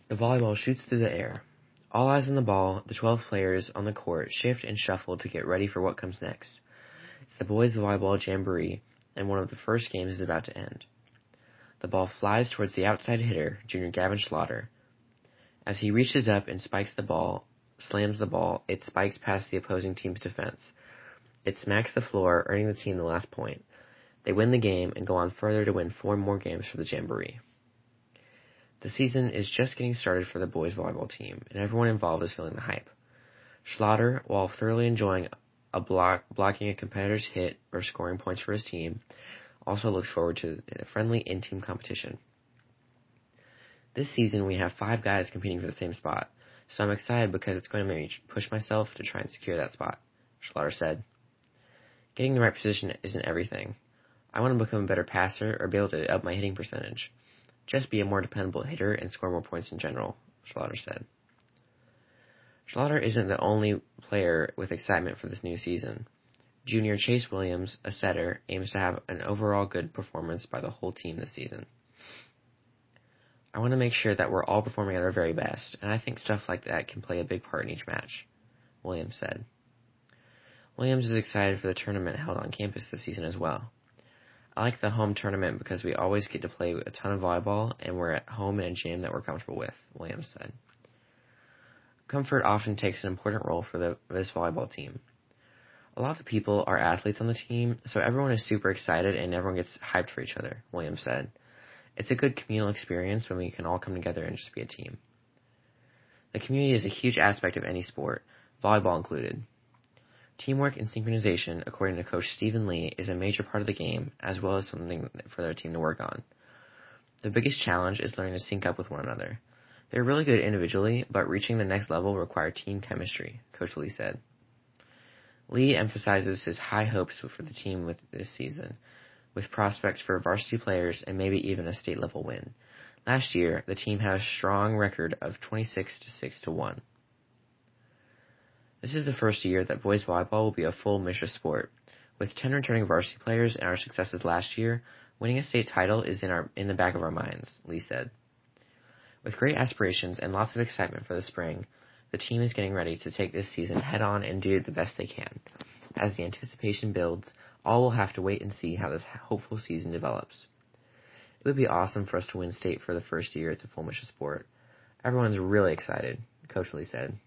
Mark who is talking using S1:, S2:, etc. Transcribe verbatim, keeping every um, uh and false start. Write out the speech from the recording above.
S1: The volleyball shoots through the air. All eyes on the ball, the twelve players on the court shift and shuffle to get ready for what comes next. It's the boys' volleyball jamboree, and one of the first games is about to end. The ball flies towards the outside hitter, junior Gavin Schlatter. As he reaches up and spikes the ball, slams the ball, it spikes past the opposing team's defense. It smacks the floor, earning the team the last point. They win the game and go on further to win four more games for the jamboree. The season is just getting started for the boys' volleyball team, and everyone involved is feeling the hype. Schlatter, while thoroughly enjoying a block, blocking a competitor's hit or scoring points for his team, also looks forward to a friendly in-team competition. This season we have five guys competing for the same spot, so I'm excited because it's going to make me push myself to try and secure that spot, Schlatter said. Getting the right position isn't everything. I want to become a better passer or be able to up my hitting percentage. Just be a more dependable hitter and score more points in general, Schlatter said. Schlatter isn't the only player with excitement for this new season. Junior Chase Williams, a setter, aims to have an overall good performance by the whole team this season. I want to make sure that we're all performing at our very best, and I think stuff like that can play a big part in each match, Williams said. Williams is excited for the tournament held on campus this season as well. I like the home tournament because we always get to play a ton of volleyball and we're at home in a gym that we're comfortable with, Williams said. Comfort often takes an important role for the, this volleyball team. A lot of the people are athletes on the team, so everyone is super excited and everyone gets hyped for each other, Williams said. It's a good communal experience when we can all come together and just be a team. The community is a huge aspect of any sport, volleyball included. Teamwork and synchronization, according to Coach Stephen Lee, is a major part of the game, as well as something for their team to work on. The biggest challenge is learning to sync up with one another. They're really good individually, but reaching the next level will require team chemistry, Coach Lee said. Lee emphasizes his high hopes for the team with this season, with prospects for varsity players and maybe even a state-level win. Last year, the team had a strong record of twenty-six to six to one. This is the first year that boys volleyball will be a full mixed sport. With ten returning varsity players and our successes last year, winning a state title is in our in the back of our minds, Lee said. With great aspirations and lots of excitement for the spring, the team is getting ready to take this season head-on and do the best they can. As the anticipation builds, all will have to wait and see how this hopeful season develops. It would be awesome for us to win state for the first year it's a full mixed sport. Everyone's really excited, Coach Lee said.